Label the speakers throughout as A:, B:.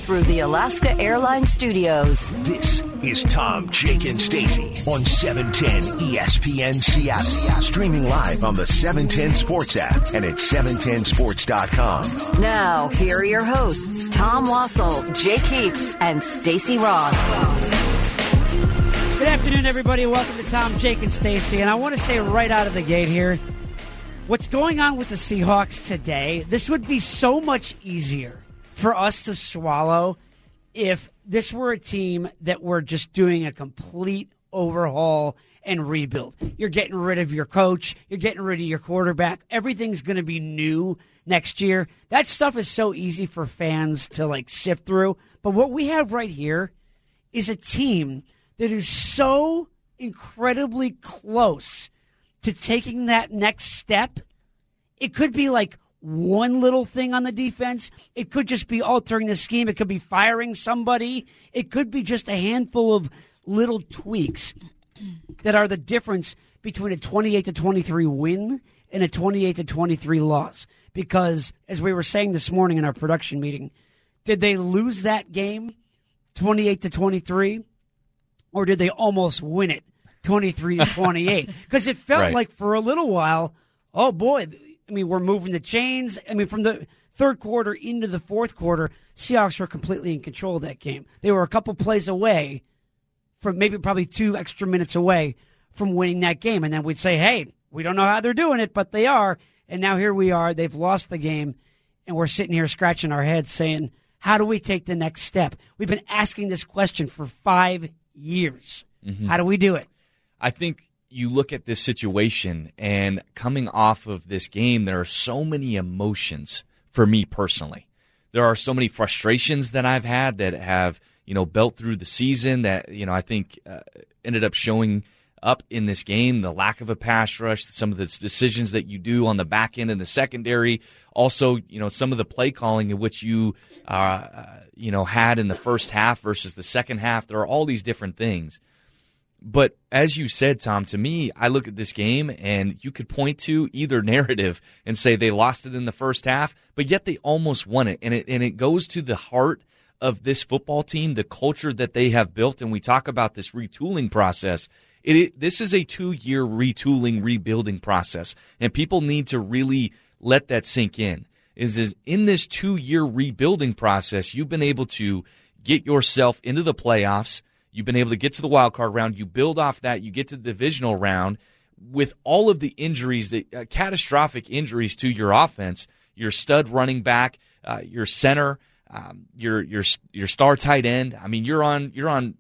A: through the Alaska Airlines Studios.
B: This is Tom, Jake, and Stacy on 710 ESPN Seattle. Streaming live on the 710 Sports app and at 710sports.com.
A: Now, here are your hosts, Tom Wassel, Jake Heaps, and Stacy Ross.
C: Good afternoon, everybody. Welcome to Tom, Jake, and Stacy. And I want to say right out of the gate here, what's going on with the Seahawks today, this would be so much easier for us to swallow if this were a team that were just doing a complete overhaul and rebuild. You're getting rid of your coach. You're getting rid of your quarterback. Everything's going to be new next year. That stuff is so easy for fans to sift through. But what we have right here is a team that is so incredibly close to taking that next step. It could be one little thing on the defense. It could just be altering the scheme. It could be firing somebody. It could be just a handful of little tweaks that are the difference between a 28-23 win and a 28-23 loss. Because, as we were saying this morning in our production meeting, did they lose that game 28-23? Or did they almost win it 23-28? Because it felt like for a little while, oh boy, we're moving the chains. From the third quarter into the fourth quarter, Seahawks were completely in control of that game. They were a couple plays away from probably 2 extra minutes away from winning that game. And then we'd say, hey, we don't know how they're doing it, but they are. And now here we are. They've lost the game, and we're sitting here scratching our heads saying, how do we take the next step? We've been asking this question for 5 years. Mm-hmm. How do we do it?
D: I think you look at this situation, and coming off of this game, there are so many emotions for me personally. There are so many frustrations that I've had that have, built through the season that, I think ended up showing up in this game. The lack of a pass rush, some of the decisions that you do on the back end and the secondary. Also, some of the play calling in which you had in the first half versus the second half. There are all these different things. But as you said, Tom, to me, I look at this game and you could point to either narrative and say they lost it in the first half, but yet they almost won it. And it goes to the heart of this football team, the culture that they have built. And we talk about this retooling process. This is a 2-year retooling, rebuilding process. And people need to really let that sink in. Is in this 2-year rebuilding process, you've been able to get yourself into the playoffs. You've been able to get to the wild card round. You build off that. You get to the divisional round with all of the injuries, catastrophic injuries to your offense, your stud running back, your center, your star tight end. You're on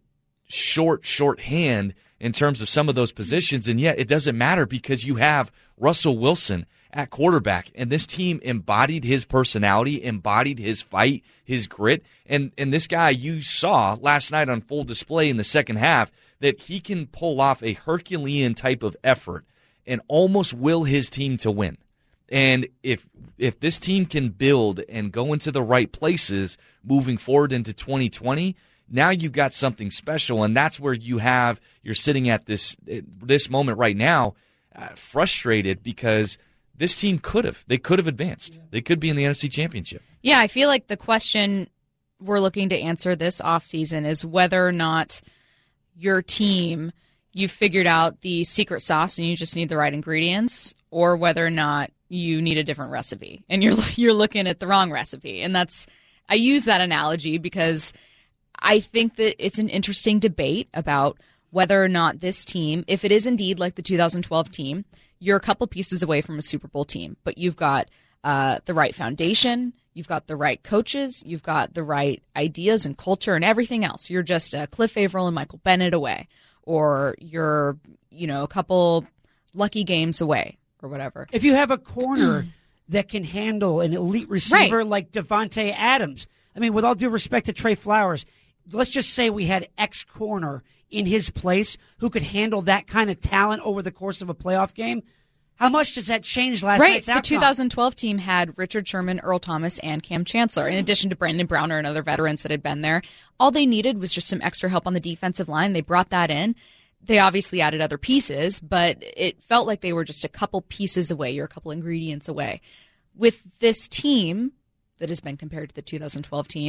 D: short hand in terms of some of those positions, and yet it doesn't matter because you have Russell Wilson at quarterback, and this team embodied his personality, embodied his fight, his grit, and this guy, you saw last night on full display in the second half that he can pull off a Herculean type of effort and almost will his team to win. And if this team can build and go into the right places moving forward into 2020, now you've got something special, and that's where you're sitting at this moment right now, frustrated because this team could have advanced. They could be in the NFC Championship.
E: Yeah, I feel like the question we're looking to answer this offseason is whether or not your team, you've figured out the secret sauce and you just need the right ingredients, or whether or not you need a different recipe and you're looking at the wrong recipe. And I use that analogy because I think that it's an interesting debate about whether or not this team, if it is indeed like the 2012 team, you're a couple pieces away from a Super Bowl team, but you've got the right foundation, you've got the right coaches, you've got the right ideas and culture and everything else. You're just Cliff Averill and Michael Bennett away, or you're, a couple lucky games away or whatever.
C: If you have a corner that can handle an elite receiver like Devontae Adams, with all due respect to Trey Flowers, let's just say we had X corner in his place who could handle that kind of talent over the course of a playoff game. How much does that change last night's outcome?
E: The 2012 team had Richard Sherman, Earl Thomas, and Cam Chancellor, in addition to Brandon Browner and other veterans that had been there. All they needed was just some extra help on the defensive line. They brought that in. They obviously added other pieces, but it felt like they were just a couple pieces away. You're a couple ingredients away. With this team that has been compared to the 2012 team,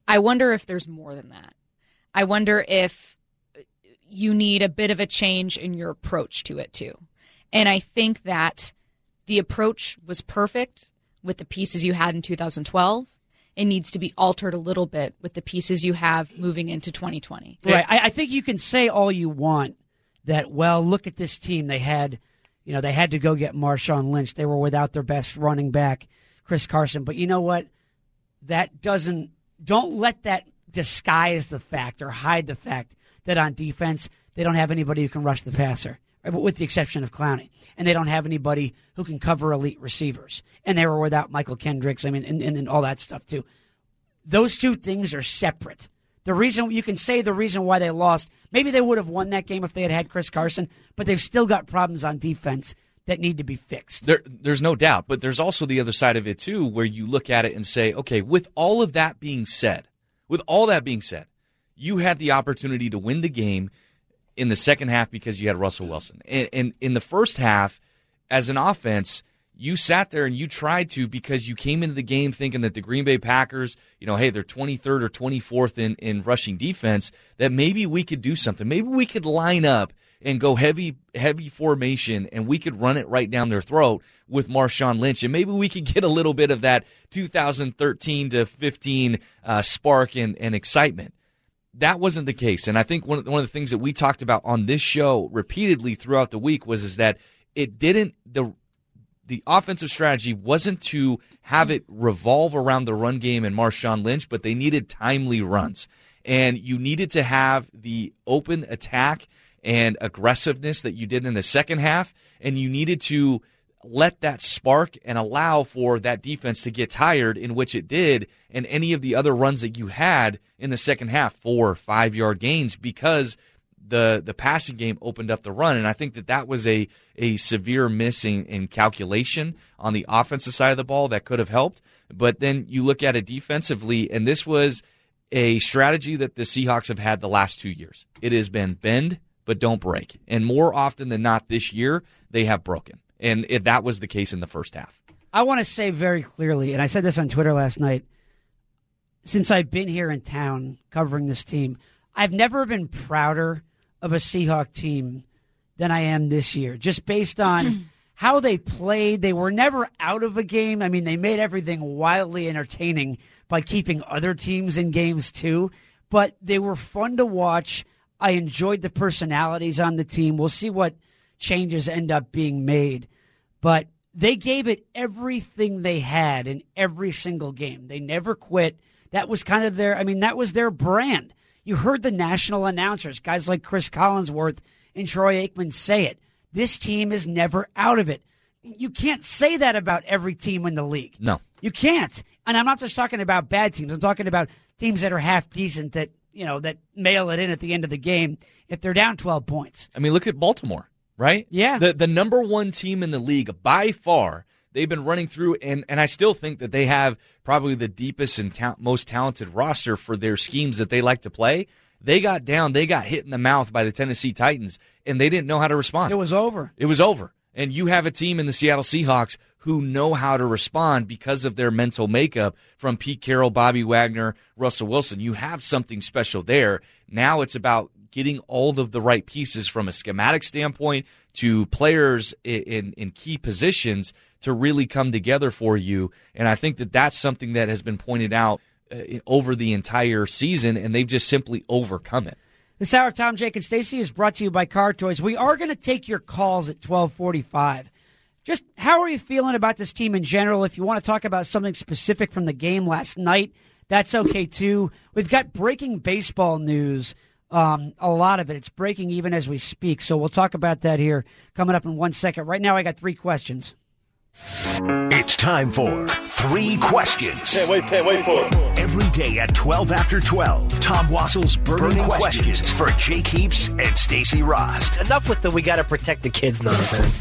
E: I wonder if there's more than that. I wonder if you need a bit of a change in your approach to it too. And I think that the approach was perfect with the pieces you had in 2012. It needs to be altered a little bit with the pieces you have moving into 2020.
C: Right. I think you can say all you want that, well, look at this team. They had to go get Marshawn Lynch. They were without their best running back, Chris Carson. But you know what? Don't let that disguise the fact or hide the fact that on defense, they don't have anybody who can rush the passer, with the exception of Clowney. And they don't have anybody who can cover elite receivers. And they were without Michael Kendricks, and all that stuff too. Those two things are separate. The reason why they lost, maybe they would have won that game if they had had Chris Carson, but they've still got problems on defense that need to be fixed.
D: There's no doubt, but there's also the other side of it too, where you look at it and say, okay, with all that being said, you had the opportunity to win the game in the second half because you had Russell Wilson. And in the first half, as an offense, you sat there and you tried to, because you came into the game thinking that the Green Bay Packers, hey, they're 23rd or 24th in rushing defense, that maybe we could do something. Maybe we could line up and go heavy formation, and we could run it right down their throat with Marshawn Lynch, and maybe we could get a little bit of that 2013 to 15 spark and excitement. That wasn't the case, and I think one of the things that we talked about on this show repeatedly throughout the week was that it didn't the offensive strategy wasn't to have it revolve around the run game and Marshawn Lynch, but they needed timely runs, and you needed to have the open attack and aggressiveness that you did in the second half, and you needed to let that spark and allow for that defense to get tired, in which it did, and any of the other runs that you had in the second half, 4 or 5 yard gains, because the passing game opened up the run. And I think that was a severe missing in calculation on the offensive side of the ball that could have helped. But then you look at it defensively, and this was a strategy that the Seahawks have had the last 2 years. It has been bend, but don't break. And more often than not this year, they have broken. And that was the case in the first half.
C: I want to say very clearly, and I said this on Twitter last night, since I've been here in town covering this team, I've never been prouder of a Seahawk team than I am this year, just based on how they played. They were never out of a game. I mean, they made everything wildly entertaining by keeping other teams in games too, but they were fun to watch. I enjoyed the personalities on the team. We'll see what changes end up being made, but they gave it everything they had in every single game. They never quit. That was kind of that was their brand. You heard the national announcers, guys like Chris Collinsworth and Troy Aikman, say it. This team is never out of it. You can't say that about every team in the league.
D: No.
C: You can't. And I'm not just talking about bad teams. I'm talking about teams that are half decent that mail it in at the end of the game if they're down 12 points.
D: I mean, look at Baltimore, right?
C: Yeah.
D: The number one team in the league by far. They've been running through, and I still think that they have probably the deepest and most talented roster for their schemes that they like to play. They got down, they got hit in the mouth by the Tennessee Titans, and they didn't know how to respond.
C: It was over.
D: It was over. And you have a team in the Seattle Seahawks who know how to respond because of their mental makeup, from Pete Carroll, Bobby Wagner, Russell Wilson. You have something special there. Now it's about getting all of the right pieces from a schematic standpoint to players in key positions to really come together for you. And I think that that's something that has been pointed out over the entire season, and they've just simply overcome it.
C: This hour of Tom, Jake, and Stacey is brought to you by Car Toys. We are going to take your calls at 12:45. Just how are you feeling about this team in general? If you want to talk about something specific from the game last night, that's okay too. We've got breaking baseball news. A lot of it. It's breaking even as we speak. So we'll talk about that here coming up in 1 second. Right now I got 3 questions.
B: It's time for 3 questions.
F: Can't wait for it.
B: Every day at 12 after 12, Tom Wassel's burning questions for Jake Heaps and Stacey Rost.
G: Enough with the we got to protect the kids nonsense.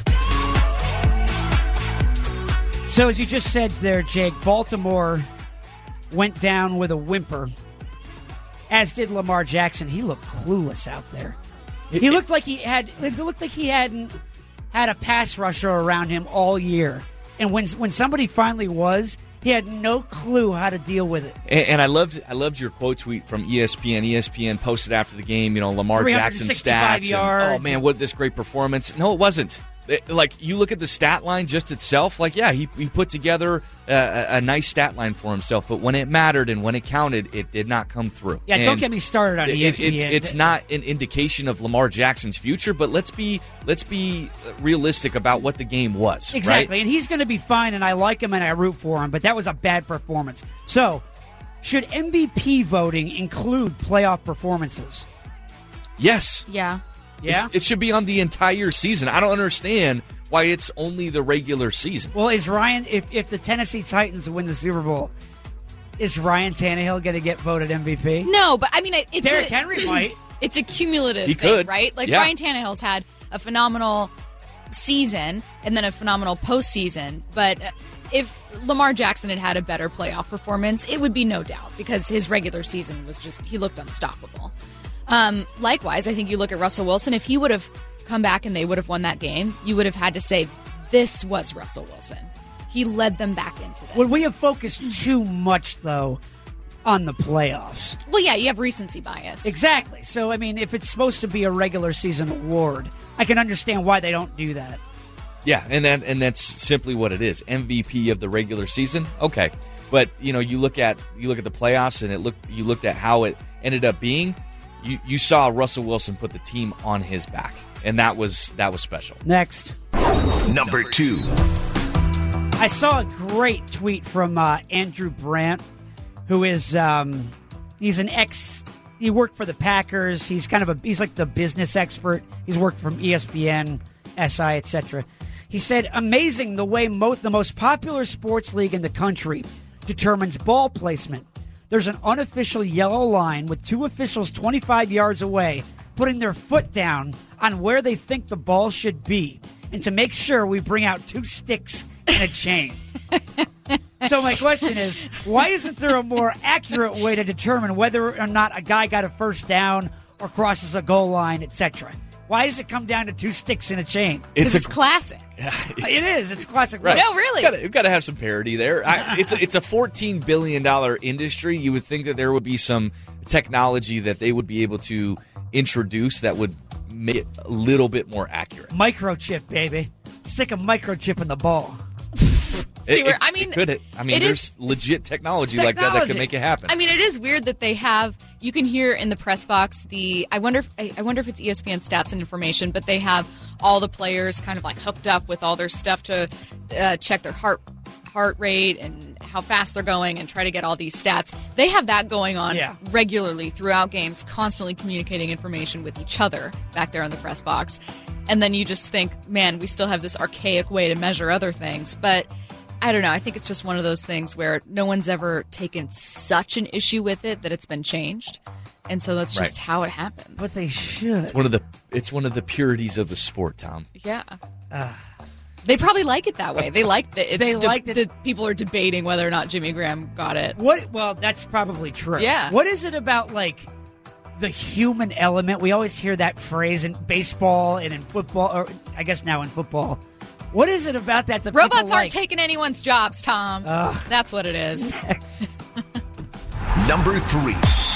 C: So as you just said there, Jake, Baltimore went down with a whimper, as did Lamar Jackson. He looked clueless out there. He looked like he hadn't had a pass rusher around him all year. And when somebody finally was, He had no clue how to deal with it.
D: And I loved your quote tweet from ESPN. ESPN posted after the game, Lamar Jackson stats.
C: Yards.
D: Oh, man, what this great performance. No, it wasn't. You look at the stat line just itself, he put together a nice stat line for himself, but when it mattered and when it counted, it did not come through.
C: Yeah, don't get me started on ESPN.
D: It's not an indication of Lamar Jackson's future, but let's be realistic about what the game was.
C: Exactly,
D: right?
C: And he's going to be fine, and I like him and I root for him, but that was a bad performance. So, should MVP voting include playoff performances?
D: Yes.
E: Yeah.
C: Yeah?
D: It should be on the entire season. I don't understand why it's only the regular season.
C: Well, is Ryan, if the Tennessee Titans win the Super Bowl, is Ryan Tannehill going to get voted MVP?
E: No, but I mean, it's
C: Derrick Henry might.
E: It's a cumulative
D: He
E: thing,
D: could.
E: right? Ryan Tannehill's had a phenomenal season and then a phenomenal postseason, but if Lamar Jackson had a better playoff performance, it would be no doubt because his regular season was he looked unstoppable. Likewise, I think you look at Russell Wilson. If he would have come back and they would have won that game, you would have had to say, this was Russell Wilson. He led them back into this.
C: Would we have focused too much, though, on the playoffs?
E: Well, yeah, you have recency bias.
C: Exactly. So, I mean, if it's supposed to be a regular season award, I can understand why they don't do that.
D: Yeah, and that's simply what it is. MVP of the regular season, okay. But, you look at the playoffs and you looked at how it ended up being. You saw Russell Wilson put the team on his back, and that was special.
C: Next.
B: Number 2.
C: I saw a great tweet from Andrew Brandt, who is he's he worked for the Packers. He's he's like the business expert. He's worked from ESPN, SI, etc. He said, amazing the way the most popular sports league in the country determines ball placement. There's an unofficial yellow line with two officials 25 yards away putting their foot down on where they think the ball should be. And to make sure, we bring out two sticks and a chain. So my question is, why isn't there a more accurate way to determine whether or not a guy got a first down or crosses a goal line, etc.? Why does it come down to two sticks and a chain?
E: It's classic.
C: It is. It's classic.
D: Right.
E: No, really.
D: You've got to have some parity there. It's a $14 billion industry. You would think that there would be some technology that they would be able to introduce that would make it a little bit more accurate.
C: Microchip, baby. Stick a microchip in the ball.
D: There's legit technology like that can make it happen.
E: I mean, it is weird that they have. You can hear in the press box I wonder if it's ESPN stats and information, but they have all the players kind of like hooked up with all their stuff to check their heart rate and how fast they're going and try to get all these stats. They have that going on regularly throughout games, constantly communicating information with each other back there in the press box. And then you just think, man, we still have this archaic way to measure other things, but I don't know. I think it's just one of those things where no one's ever taken such an issue with it that it's been changed, and so that's just how it happens.
C: But they should.
D: It's one of the purities of the sport, Tom.
E: Yeah. They probably like it that way. They like that. That people are debating whether or not Jimmy Graham got it.
C: Well, that's probably true.
E: Yeah.
C: What is it about the human element? We always hear that phrase in baseball and in football, or I guess now in football. What is it about that
E: robots aren't taking anyone's jobs, Tom? That's what it is.
B: Number 3.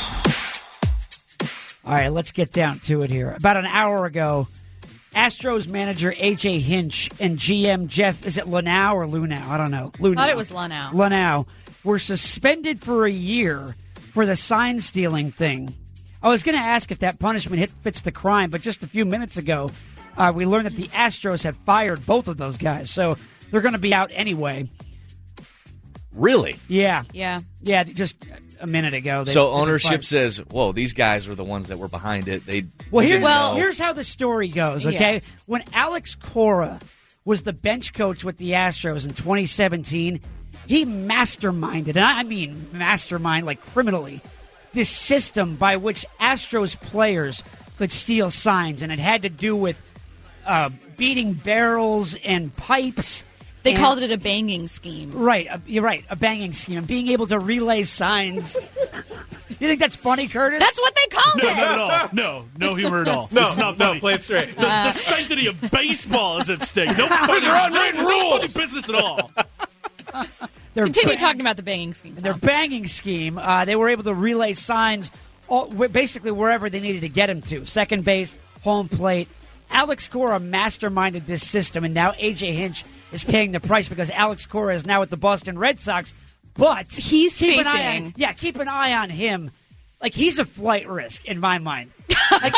C: All right, let's get down to it here. About an hour ago, Astros manager A.J. Hinch and GM Jeff, is it Lunau or Lunau? I don't know. Lunau.
E: I thought it was Lunau.
C: Lunau were suspended for a year for the sign stealing thing. I was going to ask if that punishment fits the crime, but just a few minutes ago, we learned that the Astros have fired both of those guys, so they're going to be out anyway.
D: Really?
C: Yeah.
E: Yeah.
C: Yeah, just a minute ago.
D: So ownership says, whoa, these guys were the ones that were behind it.
C: Here's how the story goes, okay?
E: Yeah.
C: When Alex Cora was the bench coach with the Astros in 2017, he masterminded, and I mean mastermind like criminally, this system by which Astros players could steal signs, and it had to do with beating barrels and pipes.
E: They called it a banging scheme.
C: Right, you're right, a banging scheme, and being able to relay signs. You think that's funny, Curtis?
E: That's what they called it.
F: Not at all. No humor at all. This is not funny.
H: No, play it straight.
F: The sanctity of baseball is at stake. No funny,
H: Those are unwritten rules.
F: Funny business at all.
E: Continue talking about the banging scheme.
C: Their banging scheme, they were able to relay signs basically wherever they needed to get him to. Second base, home plate. Alex Cora masterminded this system, and now A.J. Hinch is paying the price because Alex Cora is now with the Boston Red Sox. But
E: he's
C: keep an eye on him. Like, he's a flight risk in my mind. Like,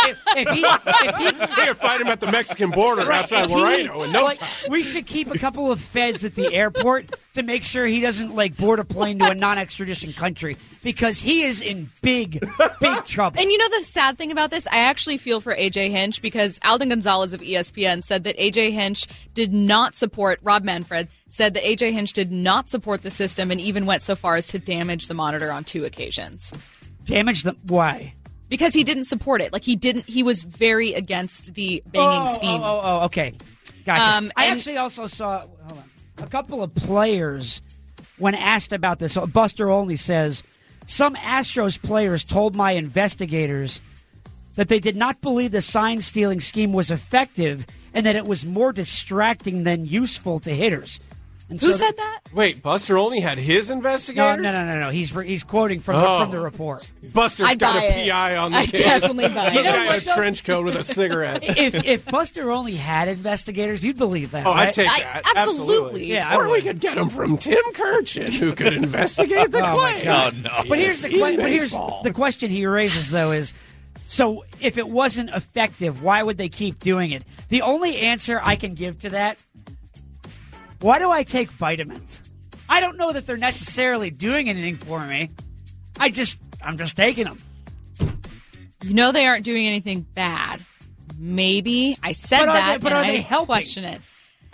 C: if
H: they could find him at the Mexican border outside Laredo in no time.
C: We should keep a couple of feds at the airport to make sure he doesn't board a plane to a non-extradition country, because he is in big trouble.
E: And you know the sad thing about this? I actually feel for A.J. Hinch, because Alden Gonzalez of ESPN said that A.J. Hinch did not support, Rob Manfred said that A.J. Hinch did not support the system and even went so far as to damage the monitor on 2 occasions.
C: Damage them? Why?
E: Because he didn't support it. He was very against the banging scheme.
C: Okay. Gotcha. I actually also saw a couple of players, when asked about this, Buster Olney says, some Astros players told my investigators that they did not believe the sign-stealing scheme was effective and that it was more distracting than useful to hitters. And
E: Who said that?
H: Wait, Buster only had his investigators?
C: No. He's quoting from the report.
H: Buster's got a PI on the case.
E: I definitely buy it.
H: Some guy in a trench coat with a cigarette.
C: If Buster only had investigators, you'd believe that.
H: Oh,
C: right?
H: I'd take that.
E: Absolutely.
C: Yeah,
H: or we could get him from Tim Kirchin, who could investigate the claim.
D: Oh, no.
C: But here's the question he raises, though, is, so if it wasn't effective, why would they keep doing it? The only answer I can give to that, why do I take vitamins? I don't know that they're necessarily doing anything for me. I'm just taking them.
E: You know they aren't doing anything bad. Maybe. I said that,
C: but are they
E: I
C: helping?
E: Question it.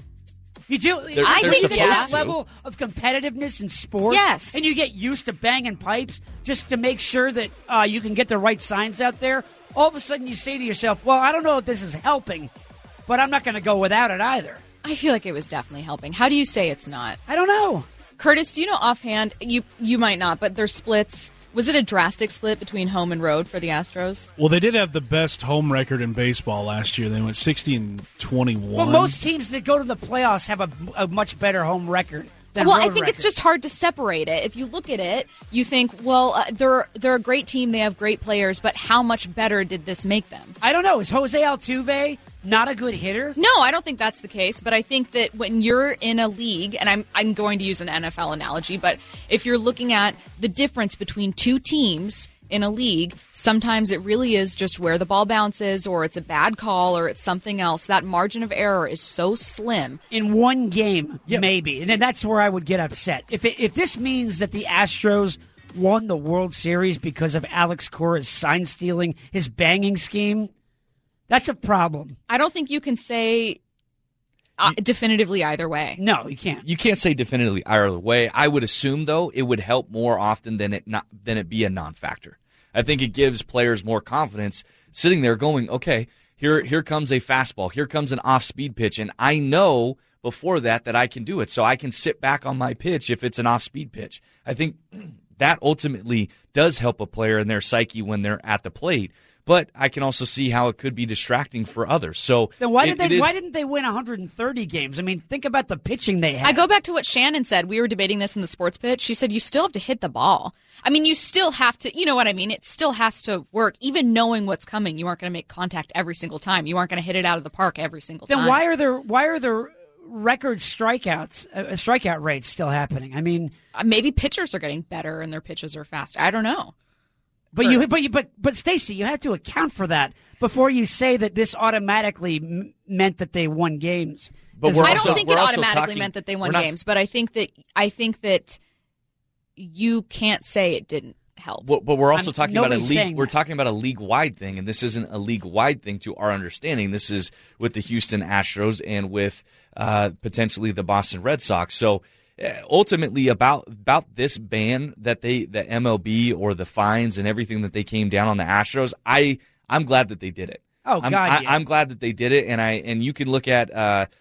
C: You do.
E: I think
C: this level of competitiveness in sports,
E: yes,
C: and you get used to banging pipes just to make sure that you can get the right signs out there. All of a sudden, you say to yourself, "Well, I don't know if this is helping, but I'm not going to go without it either."
E: I feel like it was definitely helping. How do you say it's not?
C: I don't know.
E: Curtis, do you know offhand? You might not, but their splits. Was it a drastic split between home and road for the Astros?
F: Well, they did have the best home record in baseball last year. They went 60-21.
C: Well, most teams that go to the playoffs have a much better home record than
E: Well,
C: road
E: I think
C: record.
E: it's just hard to separate it. If you look at it, you think, well, they're a great team. They have great players, but how much better did this make them?
C: I don't know. Is Jose Altuve not a good hitter?
E: No, I don't think that's the case. But I think that when you're in a league, and I'm going to use an NFL analogy, but if you're looking at the difference between two teams in a league, sometimes it really is just where the ball bounces, or it's a bad call, or it's something else. That margin of error is so slim.
C: In one game, maybe. And then that's where I would get upset. If this means that the Astros won the World Series because of Alex Cora's sign stealing, his banging scheme, that's a problem.
E: I don't think you can say definitively either way.
C: No, you can't.
D: You can't say definitively either way. I would assume, though, it would help more often than it be a non-factor. I think it gives players more confidence sitting there going, okay, here comes a fastball, here comes an off-speed pitch, and I know before that I can do it, so I can sit back on my pitch if it's an off-speed pitch. I think that ultimately does help a player in their psyche when they're at the plate. But I can also see how it could be distracting for others. So
C: then why didn't they win 130 games? I mean, think about the pitching they had.
E: I go back to what Shannon said. We were debating this in the sports pitch. She said you still have to hit the ball. I mean, you still have to, you know what I mean? It still has to work. Even knowing what's coming, you aren't going to make contact every single time. You aren't going to hit it out of the park every single time.
C: Then why are there record strikeout rates still happening? I mean,
E: maybe pitchers are getting better and their pitches are faster. I don't know.
C: But Stacey, you have to account for that before you say that this automatically meant that they won games.
E: But I don't think it automatically meant that they won games, but I think that you can't say it didn't help.
D: But we're also talking about a league. We're talking about a league-wide thing, and this isn't a league-wide thing to our understanding. This is with the Houston Astros and with potentially the Boston Red Sox. So ultimately, about this ban that the MLB or the fines and everything that they came down on the Astros, I'm glad that they did it.
C: Oh God,
D: I'm glad that they did it, and you can look at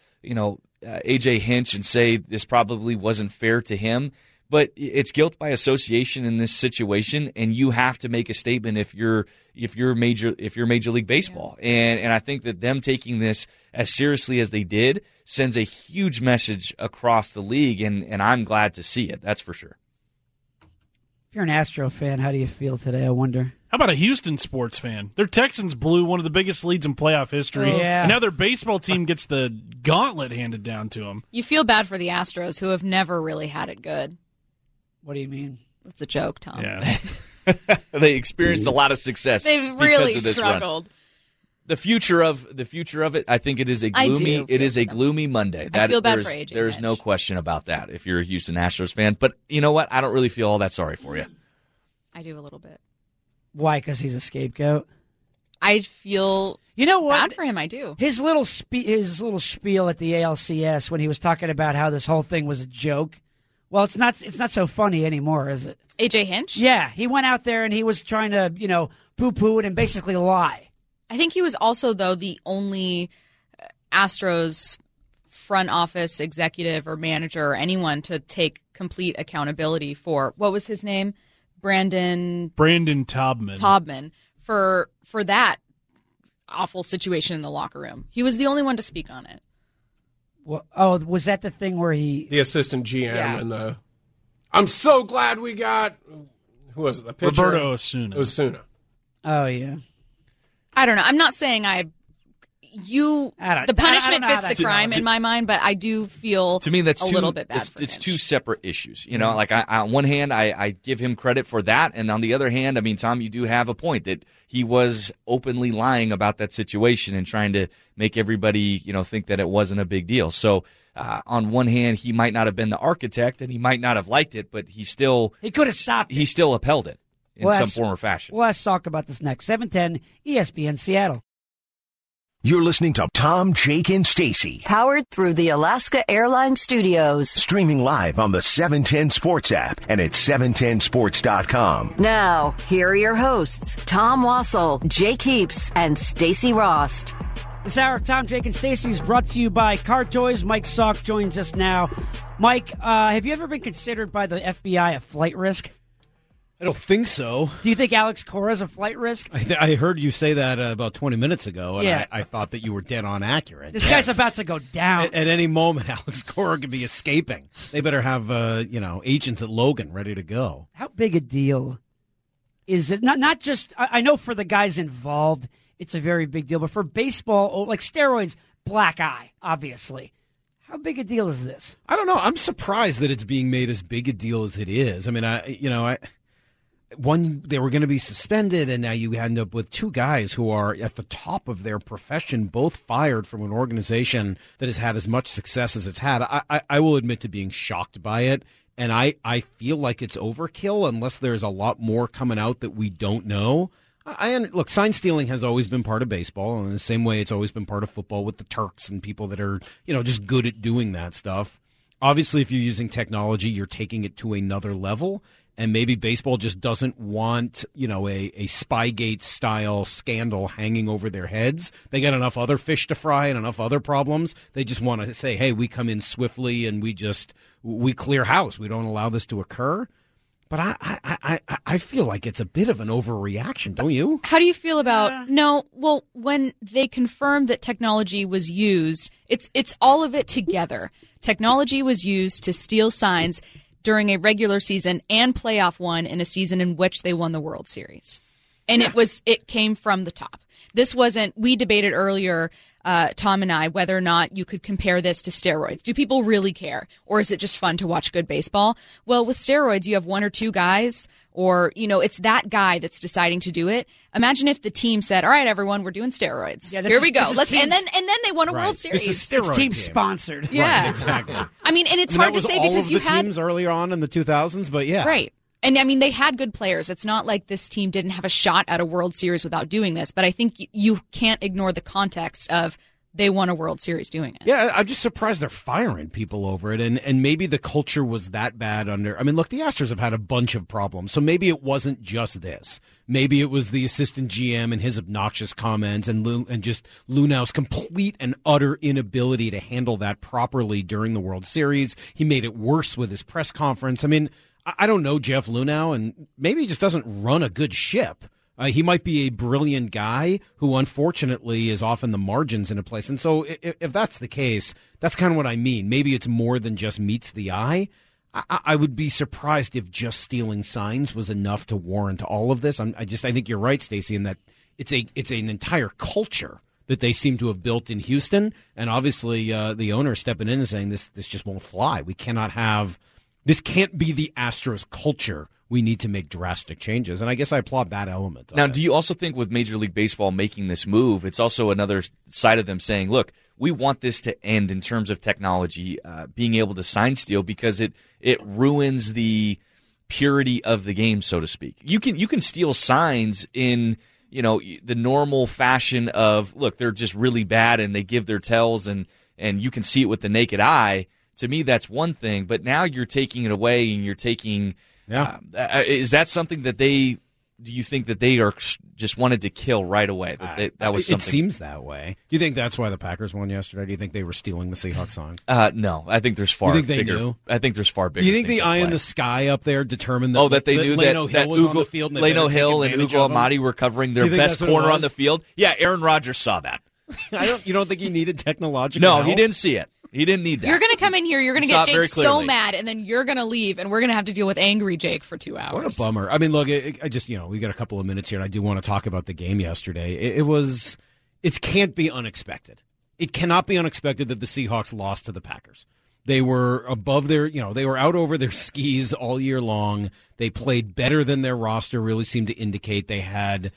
D: AJ Hinch and say this probably wasn't fair to him. But it's guilt by association in this situation, and you have to make a statement if you're Major League Baseball. Yeah. And I think that them taking this as seriously as they did sends a huge message across the league, and I'm glad to see it. That's for sure.
C: If you're an Astro fan, how do you feel today, I wonder?
F: How about a Houston sports fan? Their Texans blew one of the biggest leads in playoff history.
C: Yeah.
F: And now their baseball team gets the gauntlet handed down to them.
E: You feel bad for the Astros, who have never really had it good.
C: What do you mean?
E: That's a joke, Tom.
F: Yeah.
D: They experienced a lot of success.
E: They've really
D: because of this
E: struggled.
D: Run. The future of it, I think it is a gloomy Monday.
E: I feel bad for AJ.
D: There's no question about that if you're a Houston Astros fan. But you know what? I don't really feel all that sorry for you.
E: I do a little bit.
C: Why? Because he's a scapegoat?
E: I feel bad for him. I do.
C: His little spiel at the ALCS when he was talking about how this whole thing was a joke. Well, it's not so funny anymore, is it?
E: AJ Hinch?
C: Yeah, he went out there and he was trying to, poo-poo it and basically lie.
E: I think he was also, though, the only Astros front office executive or manager or anyone to take complete accountability for, what was his name? Brandon Taubman for that awful situation in the locker room. He was the only one to speak on it.
C: Well, was that the thing where
H: the assistant GM and I'm so glad we got, who was it? The pitcher?
F: Roberto Osuna.
C: Oh, yeah.
E: I don't know. I'm not saying the punishment fits the crime in my mind, but I do feel
D: to me that's
E: a little bit bad for
D: it's
E: him.
D: two separate issues. Like on one hand, I give him credit for that, and on the other hand, I mean, Tom, you do have a point that he was openly lying about that situation and trying to make everybody, think that it wasn't a big deal. So on one hand, he might not have been the architect, and he might not have liked it, but he could have stopped it. He still upheld it in some form or fashion.
C: Well, let's talk about this next. 710 ESPN Seattle.
B: You're listening to Tom, Jake, and Stacy.
A: Powered through the Alaska Airlines Studios.
B: Streaming live on the 710 Sports app and at 710sports.com.
A: Now, here are your hosts, Tom Wassel, Jake Heaps, and Stacy Rost.
C: This hour of Tom, Jake, and Stacy is brought to you by Car Toys. Mike Salk joins us now. Mike, have you ever been considered by the FBI a flight risk?
I: I don't think so.
C: Do you think Alex Cora is a flight risk?
I: I heard you say that about 20 minutes ago, and
C: yeah.
I: I thought that you were dead on accurate.
C: This guy's about to go down.
I: At any moment, Alex Cora could be escaping. They better have agents at Logan ready to go.
C: How big a deal is it? Not just, I know for the guys involved, it's a very big deal, but for baseball, like steroids, black eye, obviously. How big a deal is this?
I: I don't know. I'm surprised that it's being made as big a deal as it is. I mean, they were going to be suspended, and now you end up with two guys who are at the top of their profession, both fired from an organization that has had as much success as it's had. I will admit to being shocked by it, and I feel like it's overkill unless there's a lot more coming out that we don't know. Look, sign stealing has always been part of baseball, in the same way it's always been part of football with the Turks and people that are just good at doing that stuff. Obviously, if you're using technology, you're taking it to another level. And maybe baseball just doesn't want, a Spygate-style scandal hanging over their heads. They got enough other fish to fry and enough other problems. They just want to say, hey, we come in swiftly and we clear house. We don't allow this to occur. But I feel like it's a bit of an overreaction, don't you?
E: How do you feel about when they confirmed that technology was used, it's all of it together. Technology was used to steal signs during a regular season and playoff one in a season in which they won the World Series. And it came from the top. This wasn't, we debated earlier, Tom and I, whether or not you could compare this to steroids. Do people really care? Or is it just fun to watch good baseball? Well, with steroids, you have one or two guys, or, it's that guy that's deciding to do it. Imagine if the team said, all right, everyone, we're doing steroids. Yeah, Here we go. And then they won a World Series.
I: This is
C: team sponsored.
E: Yeah.
I: Right, exactly.
E: I mean, and it's hard to say because you had
I: teams earlier on in the 2000s, but yeah.
E: Right. And, I mean, they had good players. It's not like this team didn't have a shot at a World Series without doing this. But I think you can't ignore the context of they won a World Series doing it.
I: Yeah, I'm just surprised they're firing people over it. And maybe the culture was that bad under – I mean, look, the Astros have had a bunch of problems. So maybe it wasn't just this. Maybe it was the assistant GM and his obnoxious comments and just Lunau's complete and utter inability to handle that properly during the World Series. He made it worse with his press conference. I mean – I don't know Jeff Lunau, and maybe he just doesn't run a good ship. He might be a brilliant guy who, unfortunately, is off in the margins in a place. And so if that's the case, that's kind of what I mean. Maybe it's more than just meets the eye. I would be surprised if just stealing signs was enough to warrant all of this. I think you're right, Stacey, in that it's an entire culture that they seem to have built in Houston. And obviously the owner stepping in and saying this just won't fly. This can't be the Astros culture. We need to make drastic changes. And I guess I applaud that element.
D: Now, do you also think with Major League Baseball making this move, it's also another side of them saying, look, we want this to end in terms of technology, being able to sign steal, because it ruins the purity of the game, so to speak. You can steal signs in the normal fashion of, look, they're just really bad and they give their tells and you can see it with the naked eye. To me, that's one thing. But now you're taking it away and you're taking. Yeah. Is that something that do you think that they are just wanted to kill right away? That was something.
I: It seems that way. Do you think that's why the Packers won yesterday? Do you think they were stealing the Seahawks songs?
D: No, I think there's far.
I: You think they
D: bigger,
I: knew?
D: I think there's far bigger.
I: Do you think the eye in the sky up there determined that?
D: That they knew
I: Leno
D: that
I: Hill was on the field. And
D: Leno Hill and Ugo Amadi were covering their best corner on the field. Yeah, Aaron Rodgers saw that.
I: You don't think he needed technological
D: No,
I: help?
D: he didn't see it. He didn't need that.
E: You're going to come in here, you're going to get Jake so mad, and then you're going to leave, and we're going to have to deal with angry Jake for 2 hours.
I: What a bummer. I mean, look, I just, we got a couple of minutes here, and I do want to talk about the game yesterday. It can't be unexpected. It cannot be unexpected that the Seahawks lost to the Packers. They were above they were out over their skis all year long. They played better than their roster really seemed to indicate. They had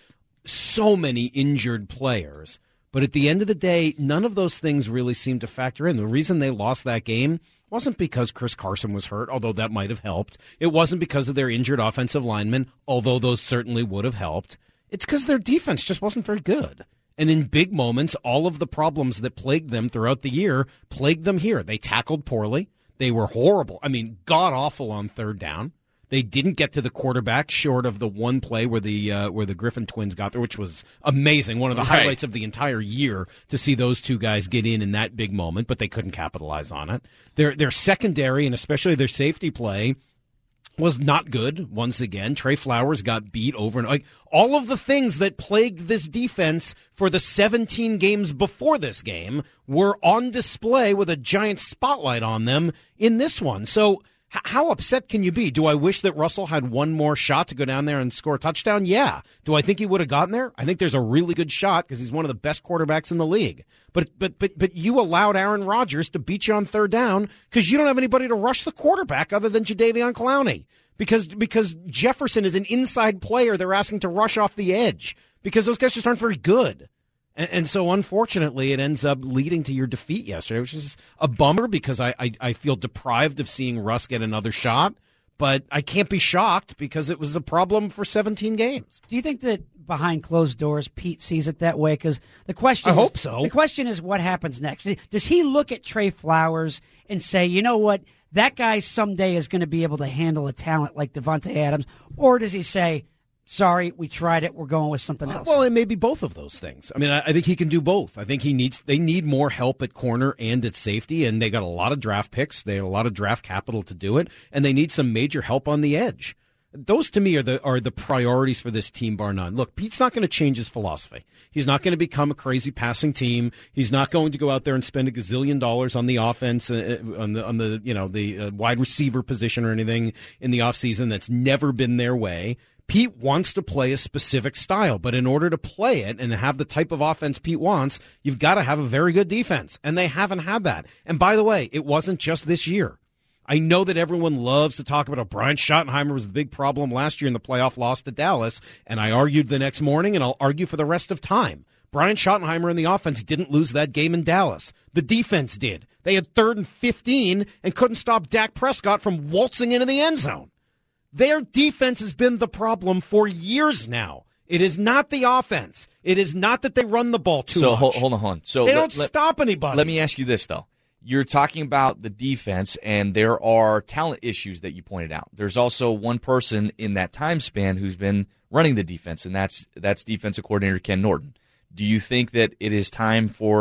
I: so many injured players. But at the end of the day, none of those things really seemed to factor in. The reason they lost that game wasn't because Chris Carson was hurt, although that might have helped. It wasn't because of their injured offensive linemen, although those certainly would have helped. It's because their defense just wasn't very good. And in big moments, all of the problems that plagued them throughout the year plagued them here. They tackled poorly. They were horrible. I mean, god-awful on third down. They didn't get to the quarterback short of the one play where the Griffin twins got there, which was amazing. One of the highlights of the entire year to see those two guys get in that big moment, but they couldn't capitalize on it. Their secondary and especially their safety play was not good once again. Trey Flowers got beat over and all of the things that plagued this defense for the 17 games before this game were on display with a giant spotlight on them in this one. So how upset can you be? Do I wish that Russell had one more shot to go down there and score a touchdown? Yeah. Do I think he would have gotten there? I think there's a really good shot because he's one of the best quarterbacks in the league. But you allowed Aaron Rodgers to beat you on third down because you don't have anybody to rush the quarterback other than Jadeveon Clowney. Because Jefferson is an inside player they're asking to rush off the edge because those guys just aren't very good. And so, unfortunately, it ends up leading to your defeat yesterday, which is a bummer because I feel deprived of seeing Russ get another shot. But I can't be shocked because it was a problem for 17 games.
C: Do you think that behind closed doors, Pete sees it that way? Because the question
I: I hope so.
C: The question is what happens next. Does he look at Trey Flowers and say, you know what, that guy someday is going to be able to handle a talent like Devontae Adams? Or does he say, sorry, we tried it, we're going with something else?
I: Well, it may be both of those things. I mean, I think he can do both. I think they need more help at corner and at safety, and they got a lot of draft picks. They have a lot of draft capital to do it, and they need some major help on the edge. Those, to me, are the priorities for this team, bar none. Look, Pete's not going to change his philosophy. He's not going to become a crazy passing team. He's not going to go out there and spend $1 gazillion on the offense, on the wide receiver position or anything in the offseason. That's never been their way. Pete wants to play a specific style, but in order to play it and have the type of offense Pete wants, you've got to have a very good defense, and they haven't had that. And by the way, it wasn't just this year. I know that everyone loves to talk about how Brian Schottenheimer was the big problem last year in the playoff loss to Dallas, and I argued the next morning, and I'll argue for the rest of time. Brian Schottenheimer and the offense didn't lose that game in Dallas. The defense did. They had 3rd and 15 and couldn't stop Dak Prescott from waltzing into the end zone. Their defense has been the problem for years now. It is not the offense. It is not that they run the ball too much.
D: So hold on. So
I: they don't stop anybody.
D: Let me ask you this, though. You're talking about the defense, and there are talent issues that you pointed out. There's also one person in that time span who's been running the defense, and that's defensive coordinator Ken Norton. Do you think that it is time for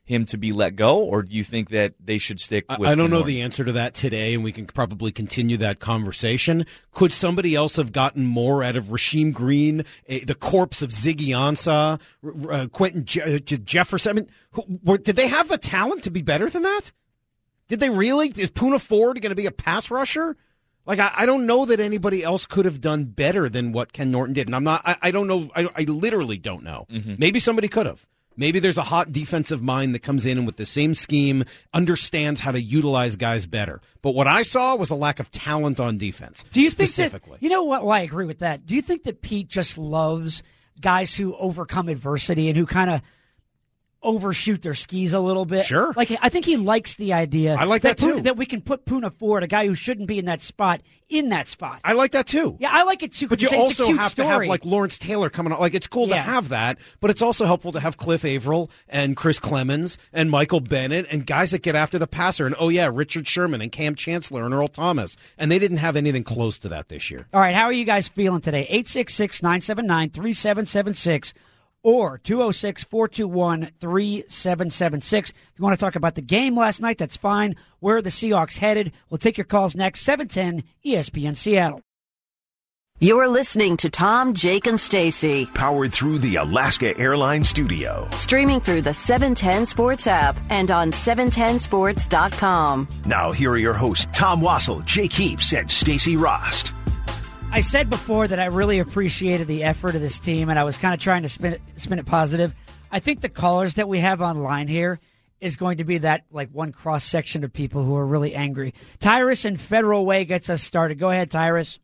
D: him to be let go, or do you think that they should stick with
I: I don't know
D: Norton?
I: the answer to that today, and we can probably continue that conversation. Could somebody else have gotten more out of Rasheem Green, the corpse of Ziggy Ansah, Quentin Jefferson? I mean, did they have the talent to be better than that? Did they really? Is Poona Ford going to be a pass rusher? Like, I don't know that anybody else could have done better than what Ken Norton did. And I'm not, I don't know. I literally don't know. Mm-hmm. Maybe somebody could have. Maybe there's a hot defensive mind that comes in and with the same scheme understands how to utilize guys better. But what I saw was a lack of talent on defense.
C: Do you think
I: specifically?
C: You know what? Well, I agree with that. Do you think that Pete just loves guys who overcome adversity and who kind of overshoot their skis a little bit?
I: Sure.
C: Like, I think he likes the idea.
I: I like that too.
C: That we can put Poona Ford, a guy who shouldn't be in that spot.
I: I like that too.
C: Yeah, I like it too.
I: But you also have
C: story.
I: to have like Lawrence Taylor coming on. Like, it's cool to have that, but it's also helpful to have Cliff Averill and Chris Clemens and Michael Bennett and guys that get after the passer. And Richard Sherman and Cam Chancellor and Earl Thomas. And they didn't have anything close to that this year.
C: All right, how are you guys feeling today? 866-979-3776. Or 206-421-3776. If you want to talk about the game last night, that's fine. Where are the Seahawks headed? We'll take your calls next. 710 ESPN Seattle.
A: You're listening to Tom, Jake, and Stacy.
B: Powered through the Alaska Airlines Studio.
A: Streaming through the 710 Sports app and on 710sports.com.
B: Now here are your hosts, Tom Wassel, Jake Heaps, and Stacy Rost.
C: I said before that I really appreciated the effort of this team, and I was kind of trying to spin it positive. I think the callers that we have online here is going to be that like one cross section of people who are really angry. Tyrus in Federal Way gets us started. Go ahead, Tyrus.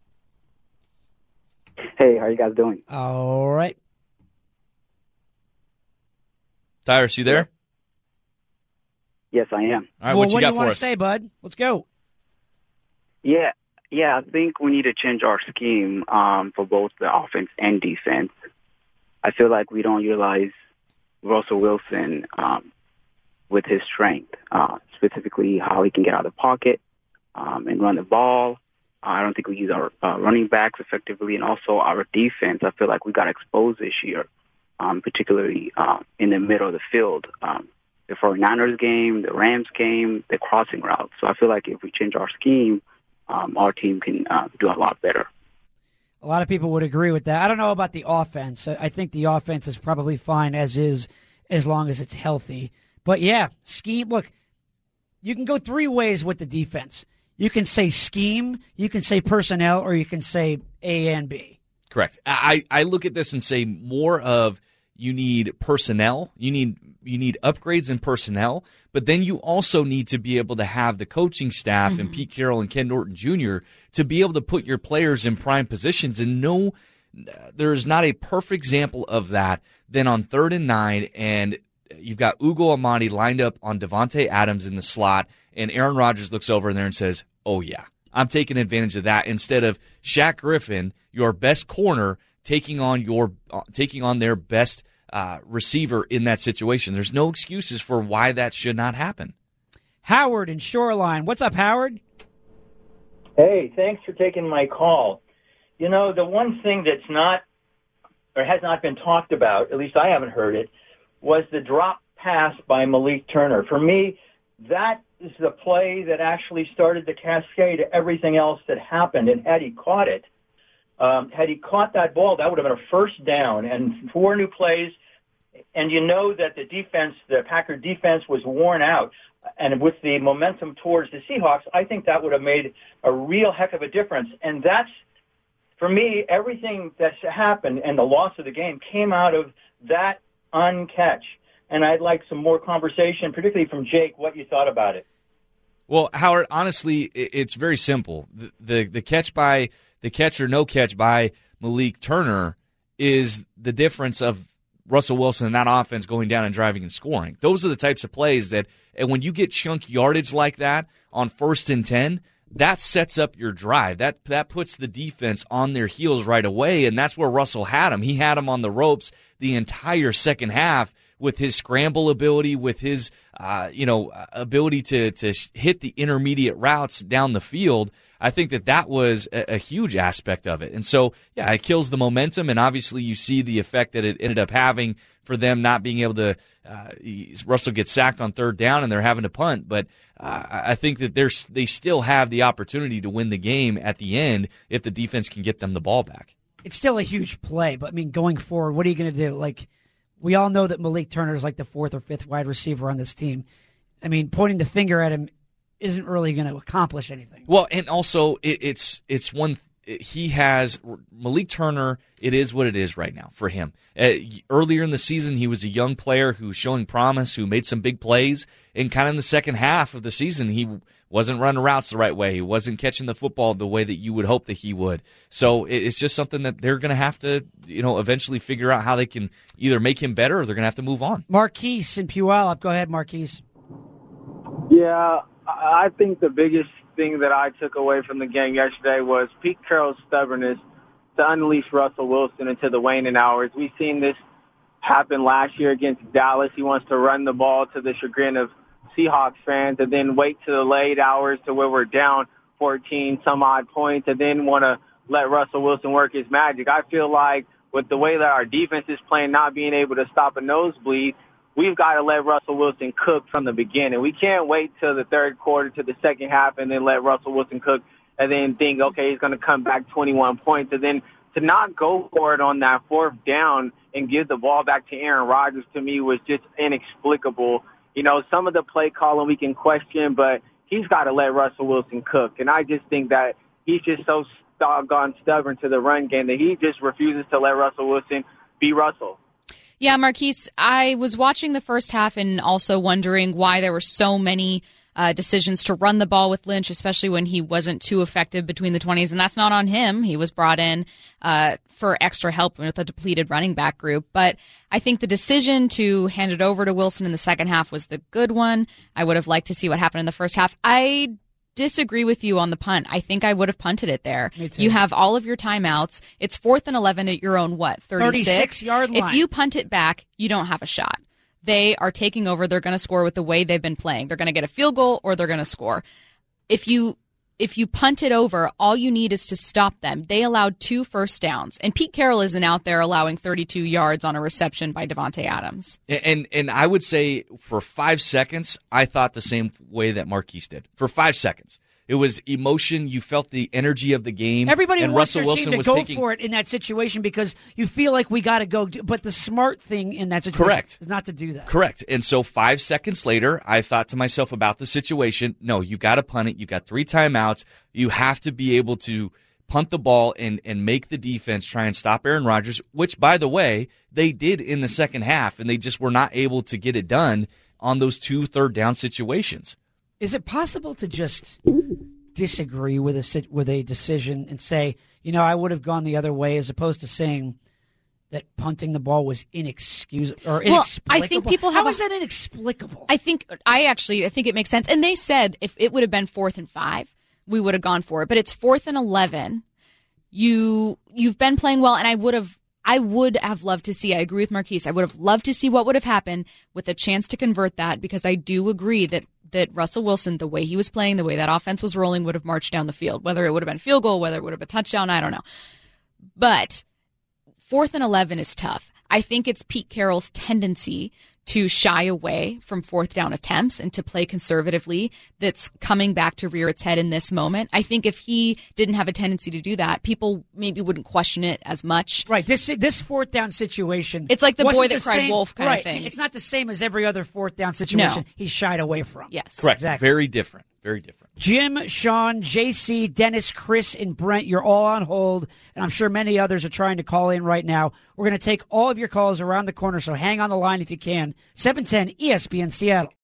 J: Hey, how are you guys doing?
C: All right.
D: Tyrus, you there?
J: Yes, I am.
D: All right,
C: what
D: you got
C: do you
D: for
C: want
D: us?
C: to say, bud? Let's go.
J: Yeah, I think we need to change our scheme for both the offense and defense. I feel like we don't utilize Russell Wilson with his strength, specifically how he can get out of the pocket and run the ball. I don't think we use our running backs effectively, and also our defense. I feel like we got exposed this year, particularly in the middle of the field. The 49ers game, the Rams game, the crossing route. So I feel like if we change our scheme, our team can do a lot better.
C: A lot of people would agree with that. I don't know about the offense. I think the offense is probably fine as is, as long as it's healthy. But yeah, scheme. Look, you can go three ways with the defense. You can say scheme, you can say personnel, or you can say A and B.
D: Correct. I look at this and say more of you need personnel. You need upgrades in personnel, but then you also need to be able to have the coaching staff and Pete Carroll and Ken Norton Jr. to be able to put your players in prime positions. And no, there is not a perfect example of that than on 3rd and 9, and you've got Ugo Amadi lined up on Devontae Adams in the slot, and Aaron Rodgers looks over in there and says, oh yeah, I'm taking advantage of that, instead of Shaq Griffin, your best corner, taking on their best receiver in that situation. There's no excuses for why that should not happen.
C: Howard in Shoreline. What's up, Howard?
K: Hey, thanks for taking my call. You know, the one thing that's not, or has not been talked about, at least I haven't heard it, was the drop pass by Malik Turner. For me, that is the play that actually started the cascade of everything else that happened. And had he caught it, had he caught that ball, that would have been a first down and 4 new plays. And you know that the Packer defense was worn out. And with the momentum towards the Seahawks, I think that would have made a real heck of a difference. And that's, for me, everything that's happened and the loss of the game came out of that uncatch. And I'd like some more conversation, particularly from Jake, what you thought about it.
D: Well, Howard, honestly, it's very simple. The catch or no catch by Malik Turner is the difference of Russell Wilson and that offense going down and driving and scoring. Those are the types of plays that, and when you get chunk yardage like that on 1st and 10, that sets up your drive. That puts the defense on their heels right away, and that's where Russell had him. He had him on the ropes the entire second half with his scramble ability, with his ability to hit the intermediate routes down the field. I think that was a huge aspect of it. And so, yeah, it kills the momentum, and obviously you see the effect that it ended up having for them not being able to Russell gets sacked on third down and they're having to punt. But I think that they still have the opportunity to win the game at the end if the defense can get them the ball back.
C: It's still a huge play, but, I mean, going forward, what are you going to do? Like, we all know that Malik Turner is like the fourth or fifth wide receiver on this team. I mean, pointing the finger at him isn't really going to accomplish anything.
D: Well, and also it's one. He has Malik Turner. It is what it is right now for him. Earlier in the season, he was a young player who's showing promise, who made some big plays. And kind of in the second half of the season, he wasn't running routes the right way. He wasn't catching the football the way that you would hope that he would. So it's just something that they're going to have to, eventually figure out how they can either make him better or they're going to have to move on.
C: Marquise in Puyallup. Go ahead, Marquise.
L: Yeah, I think the biggest thing that I took away from the game yesterday was Pete Carroll's stubbornness to unleash Russell Wilson into the waning hours. We've seen this happen last year against Dallas. He wants to run the ball to the chagrin of Seahawks fans and then wait to the late hours to where we're down 14 some odd points and then want to let Russell Wilson work his magic. I feel like with the way that our defense is playing, not being able to stop a nosebleed, we've got to let Russell Wilson cook from the beginning. We can't wait till the third quarter to the second half and then let Russell Wilson cook and then think, okay, he's going to come back 21 points. And then to not go for it on that fourth down and give the ball back to Aaron Rodgers, to me, was just inexplicable. Some of the play calling we can question, but he's got to let Russell Wilson cook. And I just think that he's just so doggone stubborn to the run game that he just refuses to let Russell Wilson be Russell.
E: Yeah, Marquise, I was watching the first half and also wondering why there were so many decisions to run the ball with Lynch, especially when he wasn't too effective between the 20s. And that's not on him. He was brought in for extra help with a depleted running back group. But I think the decision to hand it over to Wilson in the second half was the good one. I would have liked to see what happened in the first half. I disagree with you on the punt. I think I would have punted it there.
C: Me too.
E: You have all of your timeouts. It's 4th and 11 at your own,
C: 36-yard line.
E: If you punt it back, you don't have a shot. They are taking over. They're going to score with the way they've been playing. They're going to get a field goal or they're going to score. If you punt it over, all you need is to stop them. They allowed 2 first downs, and Pete Carroll isn't out there allowing 32 yards on a reception by Devontae Adams.
D: And I would say for 5 seconds, I thought the same way that Marquise did. For 5 seconds. It was emotion. You felt the energy of the game.
C: Everybody
D: and
C: wants
D: Russell
C: their team
D: Wilson
C: to
D: was
C: go for it in that situation because you feel like we got to go. But the smart thing in that situation
D: Correct.
C: is not to do that.
D: Correct. And so 5 seconds later, I thought to myself about the situation, no, you got to punt it. You got 3 timeouts. You have to be able to punt the ball and make the defense try and stop Aaron Rodgers, which, by the way, they did in the second half, and they just were not able to get it done on those 2 third-down situations.
C: Is it possible to just disagree with a decision and say, I would have gone the other way, as opposed to saying that punting the ball was inexcusable or inexplicable?
E: I think people have.
C: How is that inexplicable?
E: I think it makes sense. And they said if it would have been 4th and 5, we would have gone for it. But it's 4th and 11. You've been playing well, and I would have loved to see. I agree with Marquise. I would have loved to see what would have happened with a chance to convert that, because I do agree that Russell Wilson, the way he was playing, the way that offense was rolling, would have marched down the field. Whether it would have been field goal, whether it would have been touchdown, I don't know. But 4th and 11 is tough. I think it's Pete Carroll's tendency to shy away from 4th down attempts and to play conservatively that's coming back to rear its head in this moment. I think if he didn't have a tendency to do that, people maybe wouldn't question it as much.
C: Right. This 4th down situation.
E: It's like the boy that cried wolf kind of thing.
C: It's not the same as every other 4th down situation he shied away from.
E: Yes.
D: Correct.
C: Exactly.
D: Very different. Very different.
C: Jim, Sean, JC, Dennis, Chris, and Brent, you're all on hold, and I'm sure many others are trying to call in right now. We're going to take all of your calls around the corner, so hang on the line if you can. 710 ESPN Seattle.